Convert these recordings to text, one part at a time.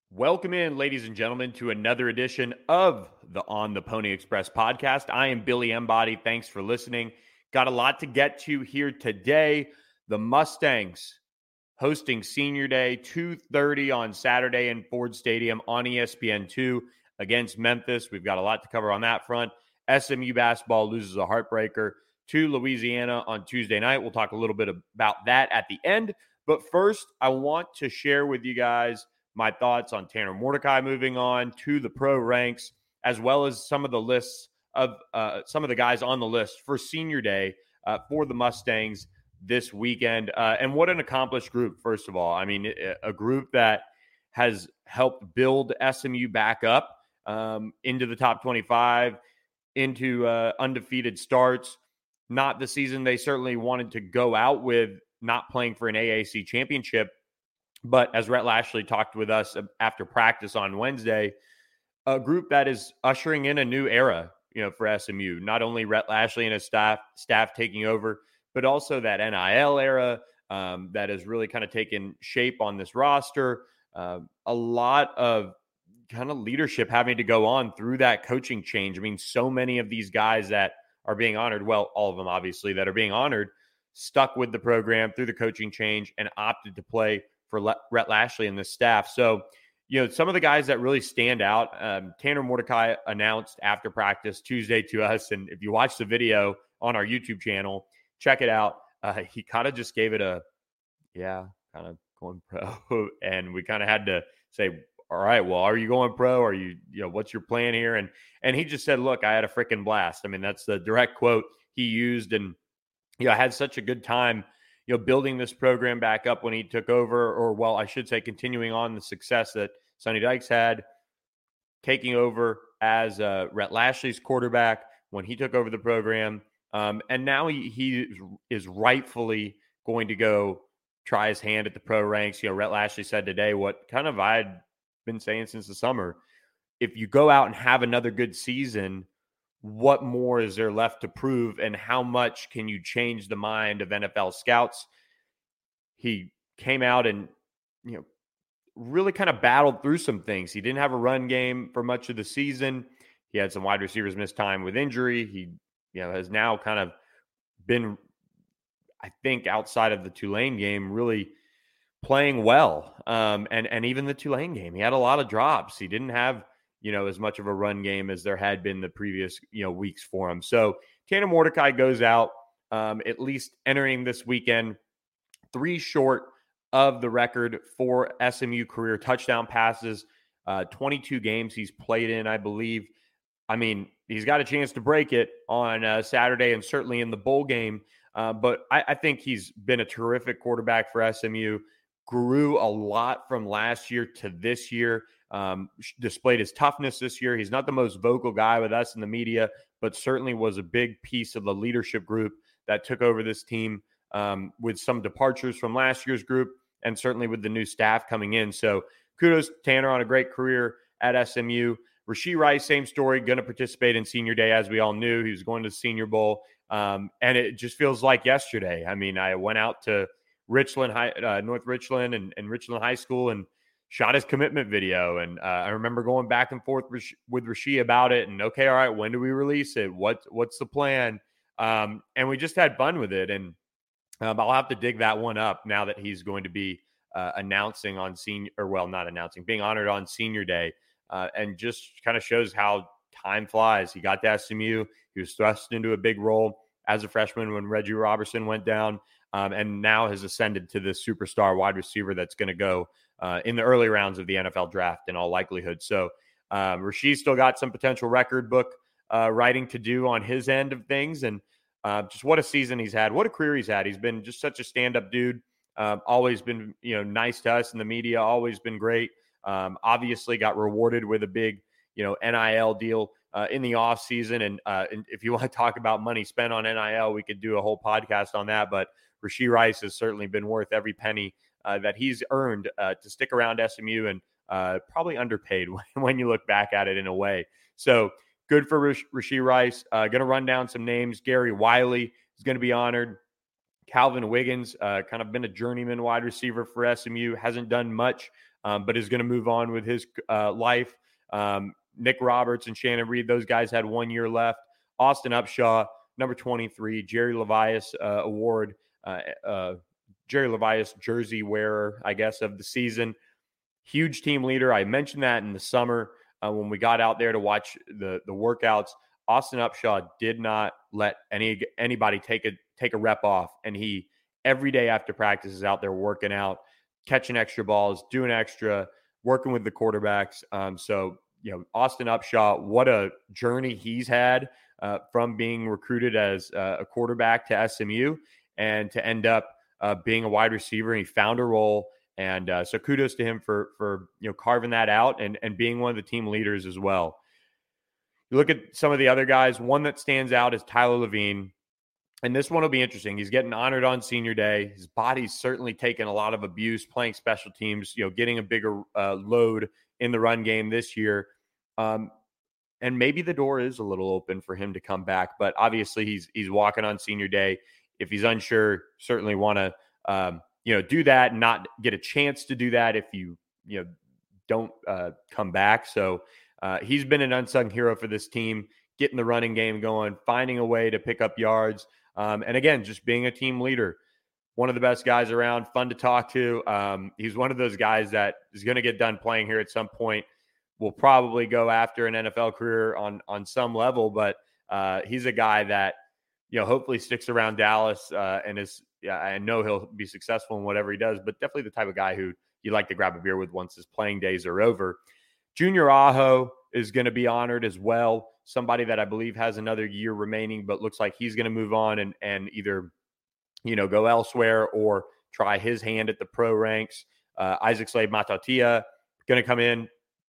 Welcome in, ladies and gentlemen, to another edition of the On the Pony Express podcast. I am Billy Embody. Thanks for listening. Got a lot to get to here today. The Mustangs hosting Senior Day, 2:30 on Saturday in Ford Stadium on ESPN2 against Memphis. We've got a lot to cover on that front. SMU basketball loses a heartbreaker to Louisiana on Tuesday night. We'll talk a little bit about that at the end. But first, I want to share with you guys my thoughts on Tanner Mordecai moving on to the pro ranks, as well as some of the lists of some of the guys on the list for Senior Day for the Mustangs this weekend. And what an accomplished group, first of all. I mean, a group that has helped build SMU back up into the top 25, into undefeated starts. Not the season they certainly wanted to go out with, not playing for an AAC championship. But as Rhett Lashley talked with us after practice on Wednesday, a group that is ushering in a new era, for SMU. Not only Rhett Lashley and his staff taking over, but also that NIL era that has really kind of taken shape on this roster. A lot of kind of leadership having to go on through that coaching change. I mean, so many of these guys that are being honored, well, all of them obviously that are being honored, stuck with the program through the coaching change and opted to play for Rhett Lashley and the staff. So, some of the guys that really stand out, Tanner Mordecai announced after practice Tuesday to us. And if you watch the video on our YouTube channel, check it out. He kind of just gave it kind of going pro. And we kind of had to say, all right, well, are you going pro? Are you, what's your plan here? And he just said, look, I had a freaking blast. I mean, that's the direct quote he used. And, I had such a good time building this program back up when he took over, or well, I should say continuing on the success that Sonny Dykes had, taking over as Rhett Lashley's quarterback when he took over the program. And now he is rightfully going to go try his hand at the pro ranks. Rhett Lashley said today what kind of I'd been saying since the summer. If you go out and have another good season, what more is there left to prove, and how much can you change the mind of NFL scouts? He came out and, really kind of battled through some things. He didn't have a run game for much of the season. He had some wide receivers miss time with injury. He, has now kind of been, I think, outside of the Tulane game, really playing well. And even the Tulane game, he had a lot of drops. He didn't have, as much of a run game as there had been the previous, weeks for him. So Tanner Mordecai goes out, at least entering this weekend, 3 short of the record for SMU career touchdown passes, 22 games he's played in, I believe. I mean, he's got a chance to break it on Saturday and certainly in the bowl game. But I think he's been a terrific quarterback for SMU, grew a lot from last year to this year. Displayed his toughness this year. He's not the most vocal guy with us in the media, but certainly was a big piece of the leadership group that took over this team with some departures from last year's group and certainly with the new staff coming in. So kudos to Tanner on a great career at SMU. Rashee Rice, same story, going to participate in Senior Day, as we all knew. He was going to the Senior Bowl, and it just feels like yesterday. I mean, I went out to Richland North Richland and Richland High School and shot his commitment video. And I remember going back and forth with Rashee about it. And okay, all right, when do we release it? What's the plan? And we just had fun with it. And I'll have to dig that one up now that he's going to be announcing on being honored on Senior Day. And just kind of shows how time flies. He got to SMU. He was thrust into a big role as a freshman when Reggie Robertson went down. And now has ascended to this superstar wide receiver that's going to go in the early rounds of the NFL draft in all likelihood. So Rashee still got some potential record book writing to do on his end of things. And just what a season he's had. What a career he's had. He's been just such a stand-up dude. Always been, nice to us in the media. Always been great. Obviously got rewarded with a big, NIL deal in the off season. And if you want to talk about money spent on NIL, we could do a whole podcast on that. But Rashee Rice has certainly been worth every penny that he's earned to stick around SMU, and probably underpaid when you look back at it in a way. So good for Rashee Rice. Going to run down some names. Gary Wiley is going to be honored. Calvin Wiggins, kind of been a journeyman wide receiver for SMU, hasn't done much but is going to move on with his life. Nick Roberts and Shannon Reed, those guys had 1 year left. Austin Upshaw, number 23, Jerry Levias award, Jerry Levias jersey wearer, I guess, of the season. Huge team leader. I mentioned that in the summer when we got out there to watch the workouts. Austin Upshaw did not let anybody take a rep off, and he every day after practice is out there working out, catching extra balls, doing extra, working with the quarterbacks. So Austin Upshaw, what a journey he's had from being recruited as a quarterback to SMU and to end up being a wide receiver. He found a role. And so kudos to him for carving that out and being one of the team leaders as well. You look at some of the other guys. One that stands out is Tyler Levine. And this one will be interesting. He's getting honored on senior day. His body's certainly taken a lot of abuse playing special teams, getting a bigger load in the run game this year. And maybe the door is a little open for him to come back. But obviously he's walking on senior day. If he's unsure, certainly want to do that and not get a chance to do that if you don't come back. So he's been an unsung hero for this team, getting the running game going, finding a way to pick up yards. And again, just being a team leader, one of the best guys around, fun to talk to. He's one of those guys that is going to get done playing here at some point. Will probably go after an NFL career on some level, but he's a guy that, hopefully sticks around Dallas and is, I know he'll be successful in whatever he does, but definitely the type of guy who you like to grab a beer with once his playing days are over. Junior Aho is going to be honored as well. Somebody that I believe has another year remaining, but looks like he's going to move on and either, go elsewhere or try his hand at the pro ranks. Isaac Slade Matatia going to come in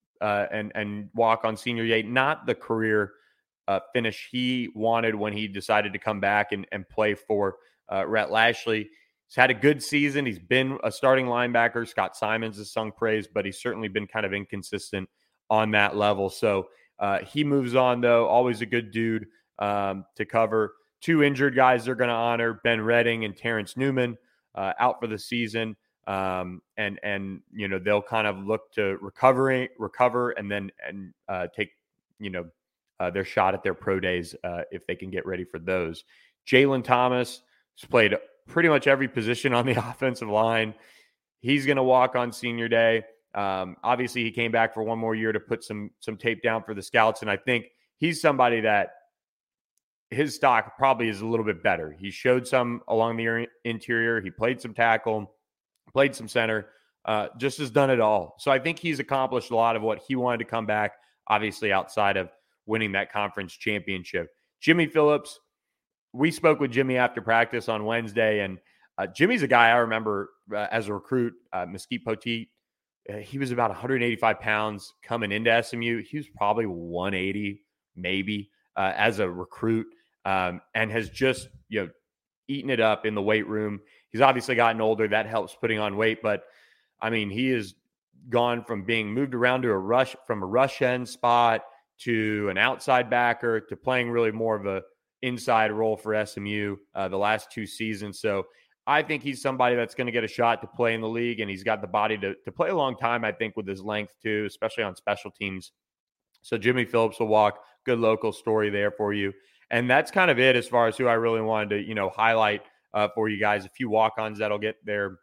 and walk on senior day. Not the career finish he wanted when he decided to come back and play for Rhett Lashley. He's had a good season. He's been a starting linebacker. Scott Simons has sung praise, but he's certainly been kind of inconsistent on that level. So he moves on, though. Always a good dude to cover. Two injured guys they're going to honor, Ben Redding and Terrence Newman, out for the season. And they'll kind of look to recover and then take, their shot at their pro days if they can get ready for those. Jalen Thomas has played pretty much every position on the offensive line. He's going to walk on senior day. Obviously, he came back for one more year to put some tape down for the scouts, and I think he's somebody that his stock probably is a little bit better. He showed some along the interior. He played some tackle, played some center, just has done it all. So I think he's accomplished a lot of what he wanted to come back, obviously outside of winning that conference championship. Jimmy Phillips, we spoke with Jimmy after practice on Wednesday, and Jimmy's a guy I remember as a recruit, Mesquite Poteet. He was about 185 pounds coming into SMU. He was probably 180 maybe as a recruit, and has just eaten it up in the weight room. He's obviously gotten older. That helps putting on weight, but I mean, he has gone from being moved around to from a rush end spot to an outside backer to playing really more of a inside role for SMU the last two seasons. So I think he's somebody that's going to get a shot to play in the league, and he's got the body to play a long time, I think, with his length too, especially on special teams. So Jimmy Phillips will walk. Good local story there for you. And that's kind of it as far as who I really wanted to, highlight for you guys. A few walk-ons that'll get their,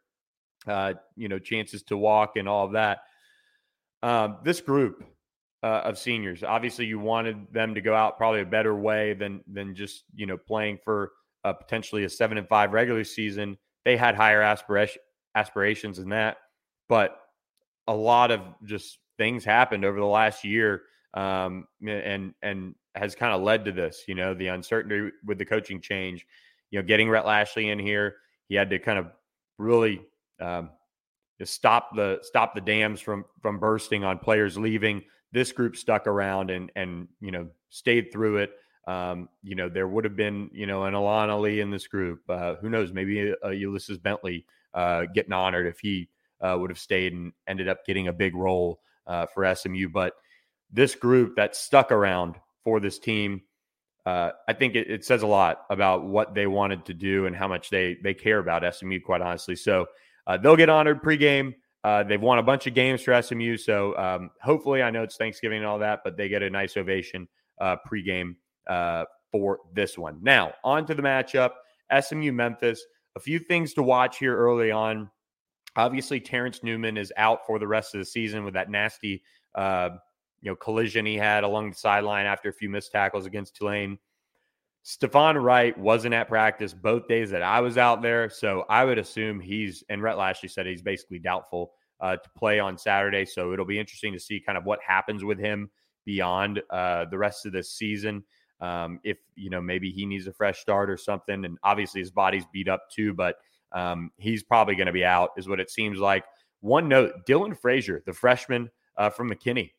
chances to walk and all of that. This group of seniors, obviously you wanted them to go out probably a better way than just, playing for potentially a 7-5 regular season. They had higher aspirations than that, but a lot of just things happened over the last year, and has kind of led to this, the uncertainty with the coaching change, getting Rhett Lashley in here. He had to kind of really just stop the dams from bursting on players leaving. This group stuck around and stayed through it. There would have been, an Alon Ali in this group. Who knows? Maybe Ulysses Bentley getting honored if he would have stayed and ended up getting a big role for SMU. But this group that stuck around for this team, I think it says a lot about what they wanted to do and how much they care about SMU, quite honestly. So they'll get honored pregame. They've won a bunch of games for SMU, so hopefully, I know it's Thanksgiving and all that, but they get a nice ovation pregame for this one. Now, on to the matchup, SMU-Memphis. A few things to watch here early on. Obviously, Terrence Newman is out for the rest of the season with that nasty collision he had along the sideline after a few missed tackles against Tulane. Stephon Wright wasn't at practice both days that I was out there, so I would assume and Rhett Lashley said he's basically doubtful to play on Saturday, so it'll be interesting to see kind of what happens with him beyond the rest of this season. If, maybe he needs a fresh start or something, and obviously his body's beat up too, but he's probably going to be out is what it seems like. One note, Dylan Frazier, the freshman from McKinney,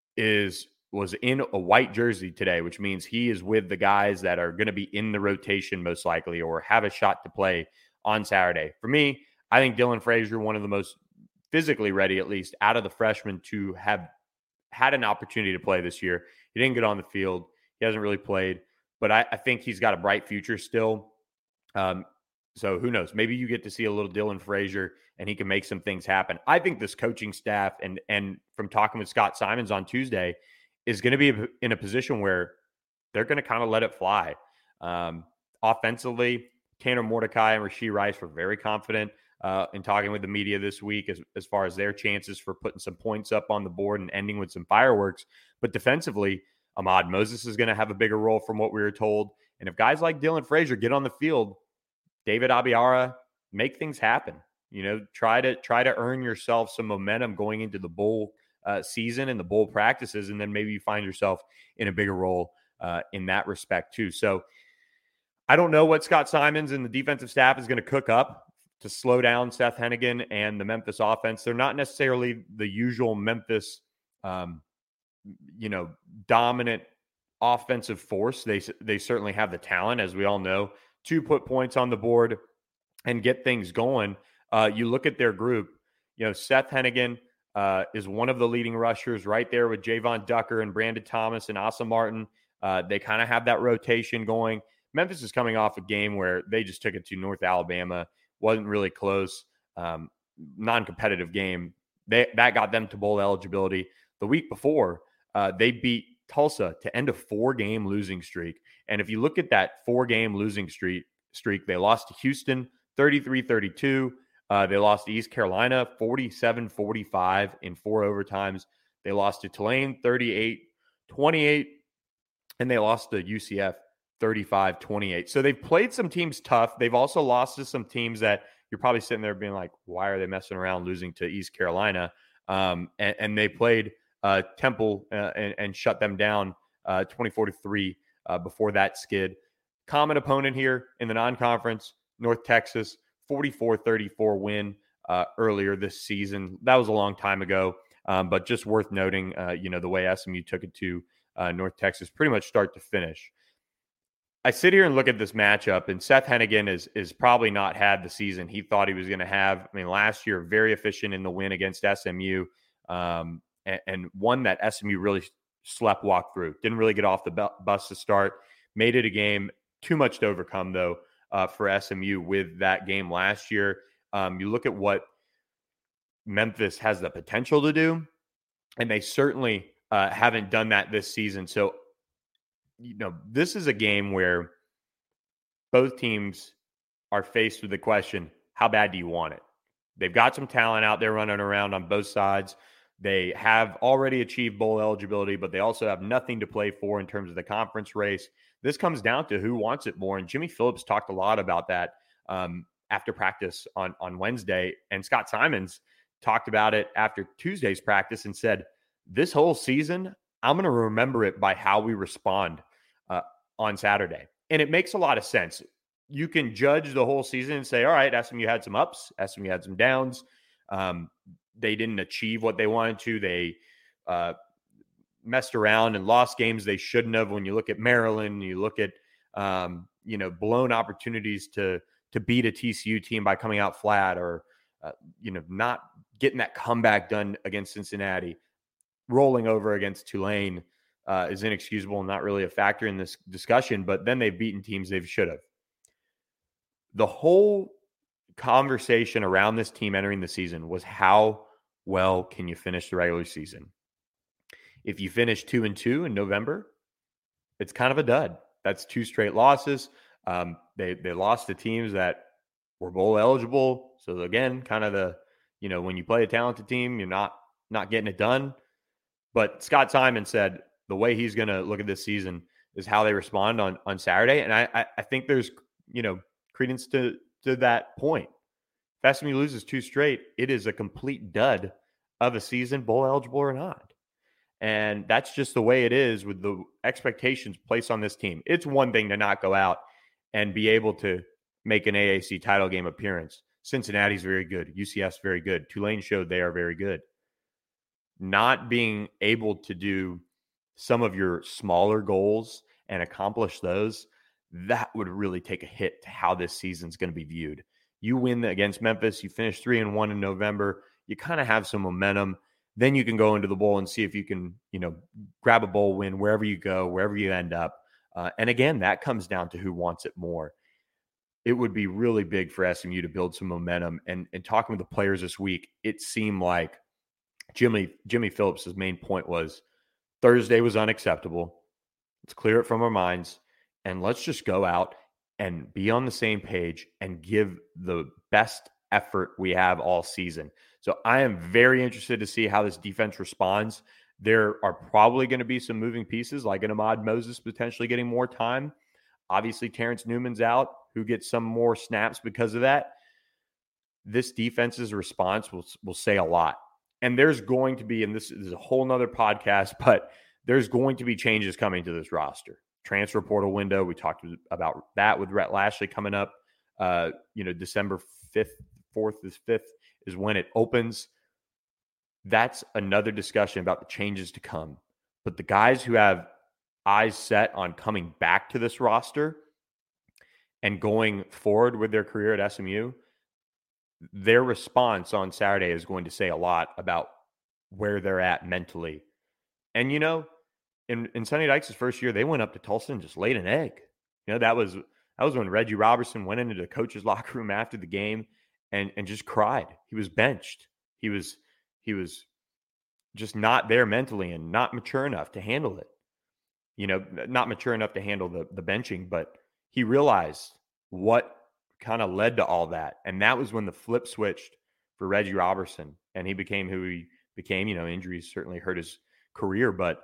was in a white jersey today, which means he is with the guys that are going to be in the rotation most likely or have a shot to play on Saturday. For me, I think Dylan Frazier, one of the most physically ready, at least out of the freshmen to have had an opportunity to play this year. He didn't get on the field. He hasn't really played, but I think he's got a bright future still. So who knows? Maybe you get to see a little Dylan Frazier and he can make some things happen. I think this coaching staff and from talking with Scott Simons on Tuesday is going to be in a position where they're going to kind of let it fly. Offensively, Tanner Mordecai and Rashee Rice were very confident in talking with the media this week as far as their chances for putting some points up on the board and ending with some fireworks. But defensively, Ahmad Moses is going to have a bigger role from what we were told. And if guys like Dylan Frazier get on the field, David Abiara, make things happen. Try to earn yourself some momentum going into the bowl season and the bowl practices, and then maybe you find yourself in a bigger role in that respect too. So I don't know what Scott Simons and the defensive staff is going to cook up to slow down Seth Hennigan and the Memphis offense. They're not necessarily the usual Memphis, dominant offensive force. They certainly have the talent, as we all know, to put points on the board and get things going. You look at their group, Seth Hennigan is one of the leading rushers right there with Javon Ducker and Brandon Thomas and Asa Martin. They kind of have that rotation going. Memphis is coming off a game where they just took it to North Alabama. Wasn't really close, non-competitive game. That got them to bowl eligibility. The week before, they beat Tulsa to end a 4-game losing streak. And if you look at that 4-game losing streak, they lost to Houston 33-32. They lost to East Carolina 47-45 in 4 overtimes. They lost to Tulane 38-28, and they lost to UCF 35-28. So they've played some teams tough. They've also lost to some teams that you're probably sitting there being like, why are they messing around losing to East Carolina? And they played Temple and shut them down 24-3 before that skid. Common opponent here in the non-conference, North Texas, 44-34 win earlier this season. That was a long time ago, but just worth noting, the way SMU took it to North Texas pretty much start to finish. I sit here and look at this matchup, and Seth Hennigan is probably not had the season he thought he was going to have. I mean, last year, very efficient in the win against SMU, and one that SMU really walked through. Didn't really get off the bus to start. Made it a game. Too much to overcome, though, for SMU with that game last year. You look at what Memphis has the potential to do, and they certainly haven't done that this season. So, this is a game where both teams are faced with the question, how bad do you want it? They've got some talent out there running around on both sides. They have already achieved bowl eligibility, but they also have nothing to play for in terms of the conference race. This comes down to who wants it more. And Jimmy Phillips talked a lot about that after practice on Wednesday. And Scott Simons talked about it after Tuesday's practice and said, this whole season, I'm going to remember it by how we respond on Saturday. And it makes a lot of sense. You can judge the whole season and say, all right, SMU had some ups, SMU had some downs. They didn't achieve what they wanted to. They messed around and lost games they shouldn't have. When you look at Maryland, you look at, blown opportunities to beat a TCU team by coming out flat or, not getting that comeback done against Cincinnati. Rolling over against Tulane is inexcusable and not really a factor in this discussion, but then they've beaten teams they should have. The whole conversation around this team entering the season was how well can you finish the regular season? If you finish 2-2 in November, it's kind of a dud. That's 2 straight losses. They lost to teams that were bowl eligible. So again, kind of when you play a talented team, you're not getting it done. But Scott Simon said the way he's going to look at this season is how they respond on Saturday. And I think there's, credence to that point. If SMU loses 2 straight, it is a complete dud of a season, bowl eligible or not. And that's just the way it is with the expectations placed on this team. It's one thing to not go out and be able to make an AAC title game appearance. Cincinnati's very good. UCF's very good. Tulane showed they are very good. Not being able to do some of your smaller goals and accomplish those, that would really take a hit to how this season's going to be viewed. You win against Memphis, you finish 3-1 in November, you kind of have some momentum. Then you can go into the bowl and see if you can, grab a bowl win wherever you go, wherever you end up. And again, that comes down to who wants it more. It would be really big for SMU to build some momentum. And talking with the players this week, it seemed like Jimmy Phillips' main point was Thursday was unacceptable. Let's clear it from our minds. And let's just go out and be on the same page and give the best effort we have all season. So I am very interested to see how this defense responds. There are probably going to be some moving pieces, like an Ahmad Moses potentially getting more time. Obviously, Terrence Newman's out, who gets some more snaps because of that. This defense's response will say a lot. And there's going to be, and this is a whole nother podcast, but there's going to be changes coming to this roster. Transfer portal window, we talked about that with Rhett Lashley coming up. December 5th, 5th is when it opens. That's another discussion about the changes to come. But the guys who have eyes set on coming back to this roster and going forward with their career at SMU, their response on Saturday is going to say a lot about where they're at mentally. And, in Sonny Dykes' first year, they went up to Tulsa and just laid an egg. That was when Reggie Robertson went into the coach's locker room after the game and just cried. He was benched. He was just not there mentally and not mature enough to handle it. Not mature enough to handle the benching, but he realized what kind of led to all that. And that was when the flip switched for Reggie Robertson and he became who he became. Injuries certainly hurt his career, but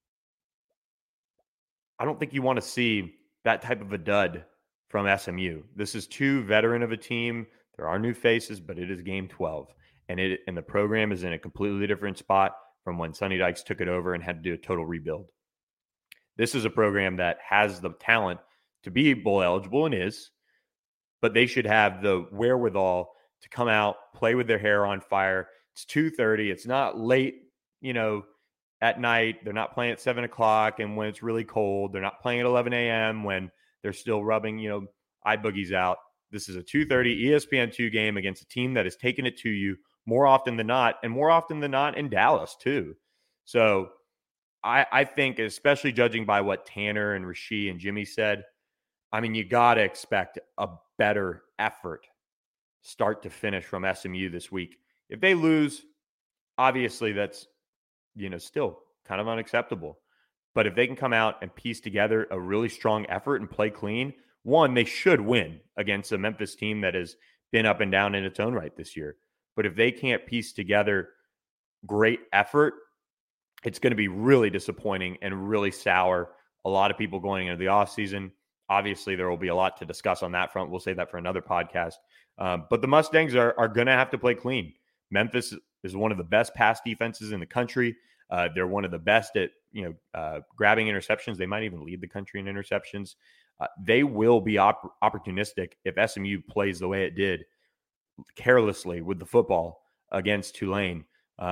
I don't think you want to see that type of a dud from SMU. This is too veteran of a team. There are new faces, but it is game 12. And the program is in a completely different spot from when Sonny Dykes took it over and had to do a total rebuild. This is a program that has the talent to be bowl eligible and is, but they should have the wherewithal to come out, play with their hair on fire. It's 2:30. It's not late, at night. They're not playing at 7 o'clock and when it's really cold. They're not playing at 11 a.m. when they're still rubbing, eye boogies out. This is a 2:30 ESPN2 game against a team that has taken it to you more often than not, and more often than not in Dallas too. So I think, especially judging by what Tanner and Rasheed and Jimmy said, you got to expect a better effort start to finish from SMU this week. If they lose, obviously that's, still kind of unacceptable. But if they can come out and piece together a really strong effort and play clean, one, they should win against a Memphis team that has been up and down in its own right this year. But if they can't piece together great effort, it's going to be really disappointing and really sour. A lot of people going into the offseason. Obviously, there will be a lot to discuss on that front. We'll save that for another podcast. But the Mustangs are going to have to play clean. Memphis is one of the best pass defenses in the country. They're one of the best at grabbing interceptions. They might even lead the country in interceptions. They will be opportunistic if SMU plays the way it did, carelessly with the football against Tulane.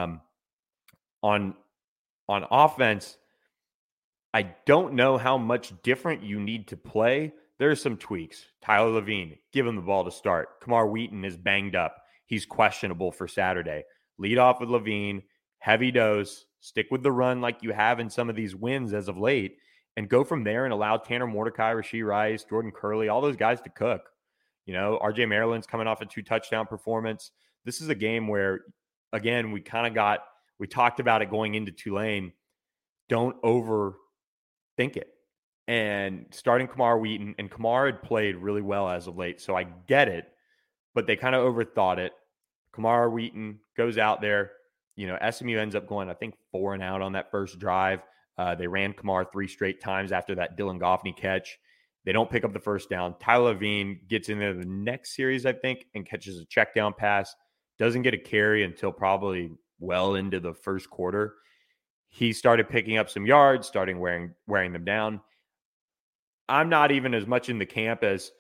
On offense, I don't know how much different you need to play. There's some tweaks. Tyler Levine, give him the ball to start. Kamar Wheaton is banged up. He's questionable for Saturday. Lead off with Levine, heavy dose, stick with the run like you have in some of these wins as of late, and go from there and allow Tanner Mordecai, Rasheed Rice, Jordan Curley, all those guys to cook. RJ Maryland's coming off a 2-touchdown performance. This is a game where again, we talked about it going into Tulane. Don't overthink it. And starting Kamar Wheaton, and Kamar had played really well as of late, so I get it, but they kind of overthought it. Kamar Wheaton goes out there. SMU ends up going, I think, 4 and out on that first drive. They ran Kamar 3 straight times after that Dylan Goffney catch. They don't pick up the first down. Tyler Levine gets in there the next series, I think, and catches a check down pass. Doesn't get a carry until probably well into the first quarter. He started picking up some yards, starting wearing them down. I'm not even as much in the camp as,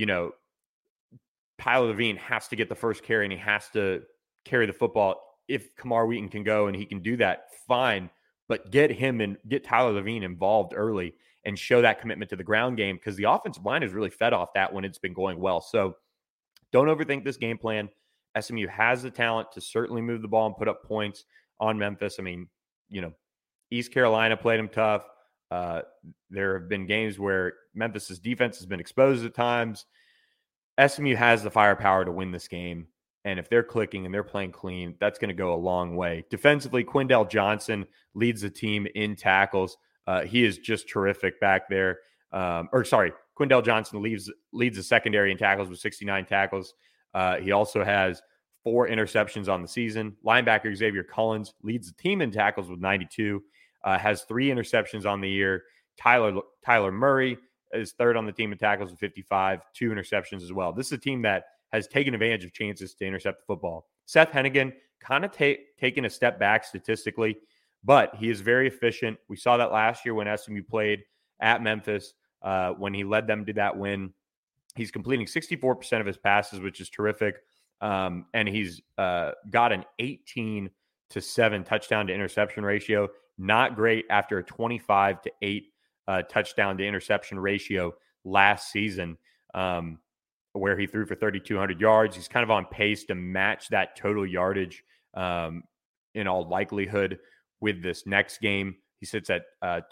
Tyler Levine has to get the first carry and he has to carry the football. If Kamar Wheaton can go and he can do that, fine. But get Tyler Levine involved early and show that commitment to the ground game, because the offensive line has really fed off that when it's been going well. So don't overthink this game plan. SMU has the talent to certainly move the ball and put up points on Memphis. I mean, East Carolina played them tough. There have been games where Memphis's defense has been exposed at times. SMU has the firepower to win this game. And if they're clicking and they're playing clean, that's going to go a long way. Defensively, Quindell Johnson leads the team in tackles. He is just terrific back there. Quindell Johnson leads the secondary in tackles with 69 tackles. He also has 4 interceptions on the season. Linebacker Xavier Collins leads the team in tackles with 92. Has 3 interceptions on the year. Tyler Murray is third on the team in tackles with 55, 2 interceptions as well. This is a team that has taken advantage of chances to intercept the football. Seth Hennigan kind of taken a step back statistically, but he is very efficient. We saw that last year when SMU played at Memphis, when he led them to that win. He's completing 64% of his passes, which is terrific. And he's got an 18-7 touchdown to interception ratio. Not great after a 25-8 touchdown to interception ratio last season, where he threw for 3,200 yards. He's kind of on pace to match that total yardage in all likelihood with this next game. He sits at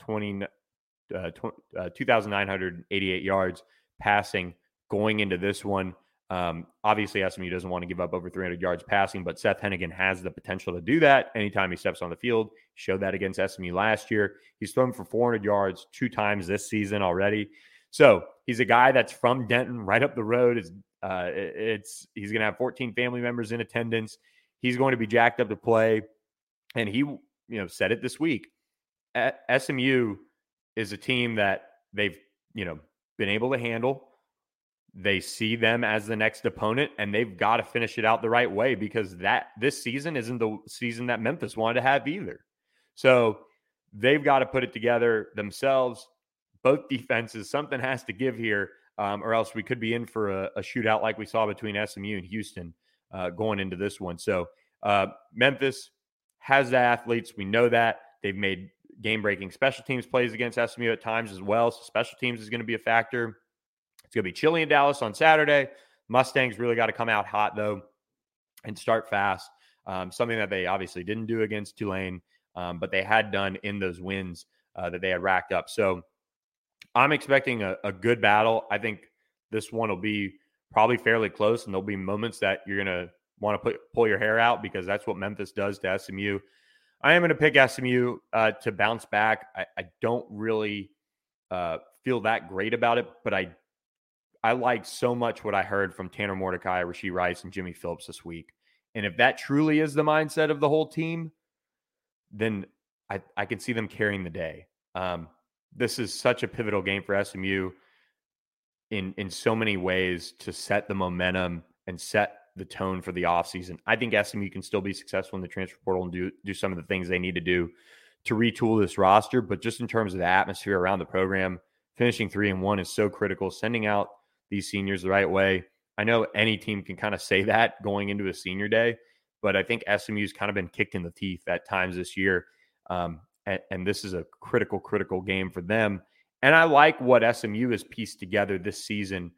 2,988 yards passing going into this one. Obviously, SMU doesn't want to give up over 300 yards passing, but Seth Hennigan has the potential to do that anytime he steps on the field. He showed that against SMU last year. He's thrown for 400 yards 2 times this season already. So he's a guy that's from Denton, right up the road. He's going to have 14 family members in attendance. He's going to be jacked up to play. And he, said it this week. SMU is a team that they've, been able to handle. They see them as the next opponent, and they've got to finish it out the right way, because this season isn't the season that Memphis wanted to have either. So they've got to put it together themselves. Both defenses, something has to give here, or else we could be in for a shootout like we saw between SMU and Houston going into this one. So Memphis has the athletes. We know that. They've made game-breaking special teams plays against SMU at times as well. So special teams is going to be a factor. It's going to be chilly in Dallas on Saturday. Mustangs really got to come out hot, though, and start fast. Something that they obviously didn't do against Tulane, but they had done in those wins that they had racked up. So I'm expecting a good battle. I think this one will be probably fairly close, and there'll be moments that you're going to want to pull your hair out, because that's what Memphis does to SMU. I am going to pick SMU to bounce back. I don't really feel that great about it, but I like so much what I heard from Tanner Mordecai, Rashee Rice, and Jimmy Phillips this week. And if that truly is the mindset of the whole team, then I can see them carrying the day. This is such a pivotal game for SMU in so many ways to set the momentum and set the tone for the offseason. I think SMU can still be successful in the transfer portal and do some of the things they need to do to retool this roster. But just in terms of the atmosphere around the program, finishing 3-1 is so critical. Sending out these seniors the right way. I know any team can kind of say that going into a senior day, but I think SMU's kind of been kicked in the teeth at times this year. And this is a critical game for them. And I like what SMU has pieced together this season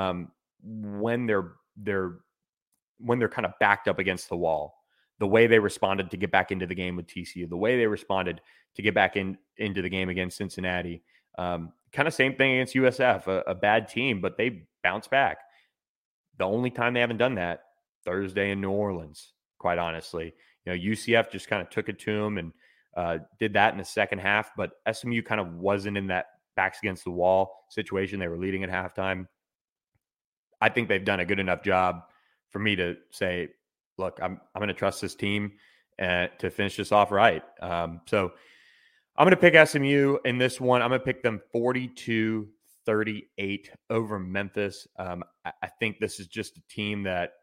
when they're kind of backed up against the wall. The way they responded to get back into the game with TCU, the way they responded to get back into the game against Cincinnati. Kind of same thing against USF, a bad team, but they bounced back. The only time they haven't done that, Thursday in New Orleans, quite honestly. UCF just kind of took it to them and did that in the second half, but SMU kind of wasn't in that backs against the wall situation. They were leading at halftime. I think they've done a good enough job for me to say, look, I'm going to trust this team to finish this off right. So I'm going to pick SMU in this one. I'm going to pick them 42-38 over Memphis. I think this is just a team that,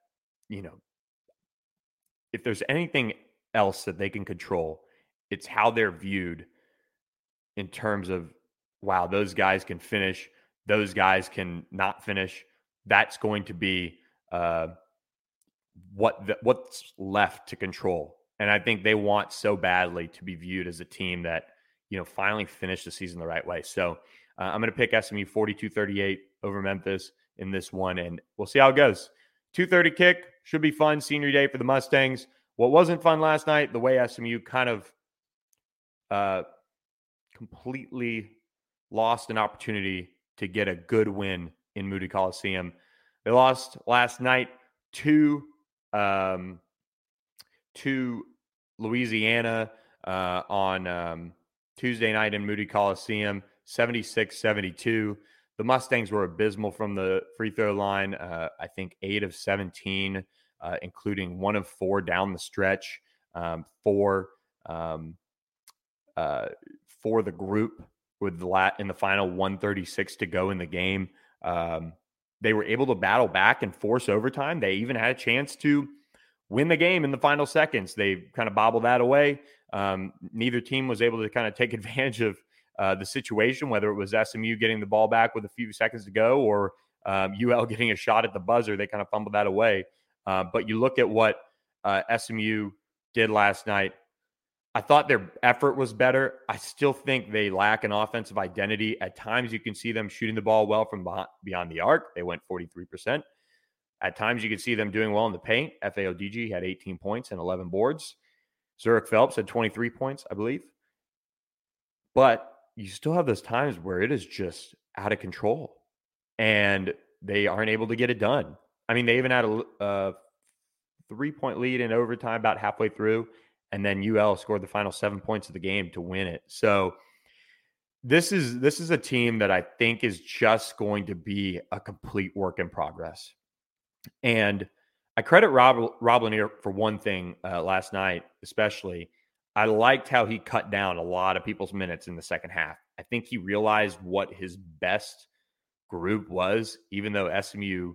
if there's anything else that they can control, it's how they're viewed in terms of, wow, those guys can finish, those guys can not finish. That's going to be what's left to control. And I think they want so badly to be viewed as a team that, finally finished the season the right way. So I'm going to pick SMU 42-38 over Memphis in this one, and we'll see how it goes. 2:30 kick should be fun. Senior day for the Mustangs. What wasn't fun last night, the way SMU kind of completely lost an opportunity to get a good win in Moody Coliseum. They lost last night to Louisiana on Tuesday night in Moody Coliseum, 76-72. The Mustangs were abysmal from the free throw line. I think 8 of 17, including 1 of 4 down the stretch for the group with in the final 136 to go in the game. They were able to battle back and force overtime. They even had a chance to win the game in the final seconds. They kind of bobbled that away. Neither team was able to kind of take advantage of the situation, whether it was SMU getting the ball back with a few seconds to go or UL getting a shot at the buzzer. They kind of fumbled that away. But you look at what SMU did last night. I thought their effort was better. I still think they lack an offensive identity. At times, you can see them shooting the ball well from beyond the arc. They went 43%. At times, you can see them doing well in the paint. FAODG had 18 points and 11 boards. Zurich Phelps had 23 points, I believe. But you still have those times where it is just out of control, and they aren't able to get it done. I mean, they even had a 3-point lead in overtime about halfway through, and then UL scored the final 7 points of the game to win it. So this is a team that I think is just going to be a complete work in progress. And I credit Rob Lanier for one thing last night, especially. I liked how he cut down a lot of people's minutes in the second half. I think he realized what his best group was, even though SMU,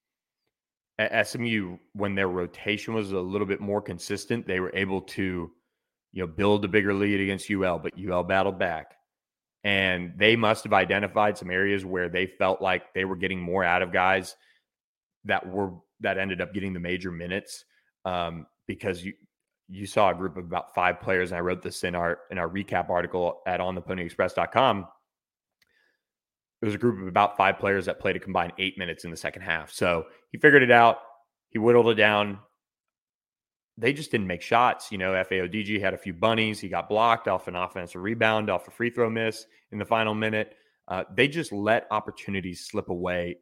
when their rotation was a little bit more consistent, they were able to, build a bigger lead against UL, but UL battled back. And they must have identified some areas where they felt like they were getting more out of guys that ended up getting the major minutes, because you saw a group of about 5 players, and I wrote this in our recap article at ontheponyexpress.com. It was a group of about 5 players that played a combined 8 minutes in the second half. So he figured it out. He whittled it down. They just didn't make shots. FAODG had a few bunnies. He got blocked off an offensive rebound, off a free throw miss in the final minute. They just let opportunities slip away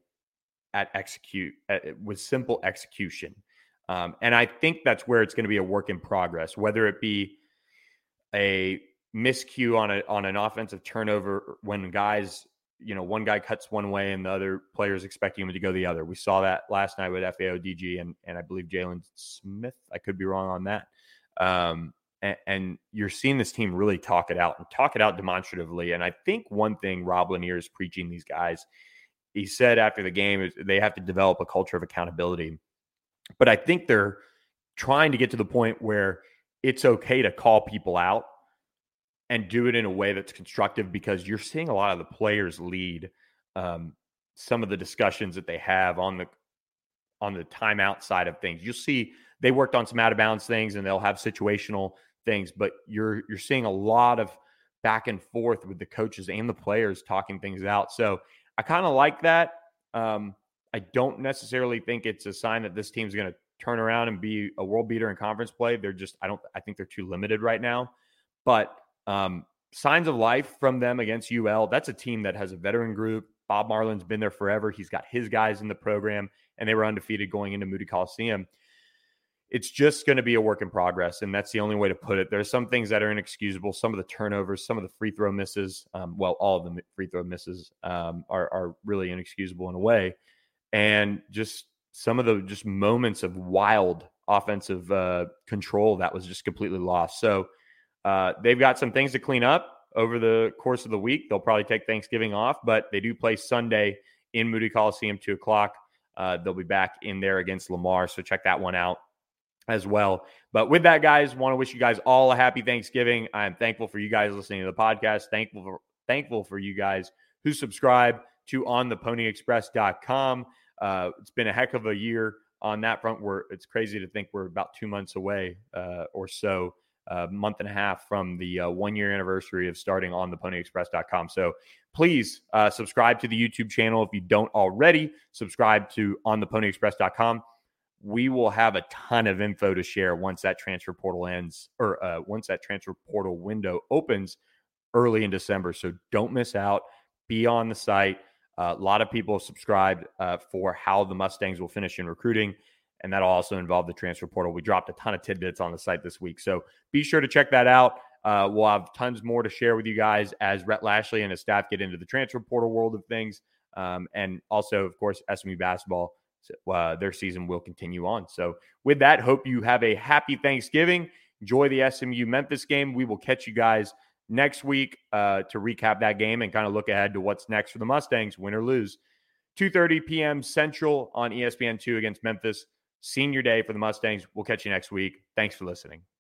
with simple execution. And I think that's where it's going to be a work in progress, whether it be a miscue on an offensive turnover when guys, one guy cuts one way and the other player is expecting him to go the other. We saw that last night with FAODG and I believe Jalen Smith. I could be wrong on that. And you're seeing this team really talk it out demonstratively. And I think one thing Rob Lanier is preaching these guys, he said after the game, is they have to develop a culture of accountability. But I think they're trying to get to the point where it's okay to call people out and do it in a way that's constructive, because you're seeing a lot of the players lead some of the discussions that they have on the timeout side of things. You'll see they worked on some out of bounds things and they'll have situational things, but you're seeing a lot of back and forth with the coaches and the players talking things out. So I kind of like that. I don't necessarily think it's a sign that this team's going to turn around and be a world beater in conference play. I think they're too limited right now, but signs of life from them against UL. That's a team that has a veteran group. Bob Marlin's been there forever. He's got his guys in the program, and they were undefeated going into Moody Coliseum. it's just going to be a work in progress. And that's the only way to put it. There's some things that are inexcusable. Some of the turnovers, some of the free throw misses, all of the free throw misses are really inexcusable in a way. And just some of the just moments of wild offensive control that was just completely lost. So they've got some things to clean up over the course of the week. They'll probably take Thanksgiving off, but they do play Sunday in Moody Coliseum, 2:00. They'll be back in there against Lamar. So check that one out as well. But with that, guys, want to wish you guys all a happy Thanksgiving. I am thankful for you guys listening to the podcast. Thankful for you guys who subscribe to ontheponyexpress.com. It's been a heck of a year on that front. It's crazy to think we're about 2 months away or so, a month and a half from the 1-year anniversary of starting on theponyexpress.com. So please subscribe to the YouTube channel if you don't already. Subscribe to ontheponyexpress.com. We will have a ton of info to share once that transfer portal ends, or once that transfer portal window opens early in December. So don't miss out. Be on the site. A lot of people have subscribed for how the Mustangs will finish in recruiting, and that'll also involve the transfer portal. We dropped a ton of tidbits on the site this week, so be sure to check that out. We'll have tons more to share with you guys as Rhett Lashley and his staff get into the transfer portal world of things, and also, of course, SMU basketball. Their season will continue on. So with that, hope you have a happy Thanksgiving. Enjoy the SMU Memphis game. We will catch you guys next week to recap that game and kind of look ahead to what's next for the Mustangs, win or lose. 2:30 p.m. Central on ESPN2 against Memphis. Senior day for the Mustangs. We'll catch you next week. Thanks for listening.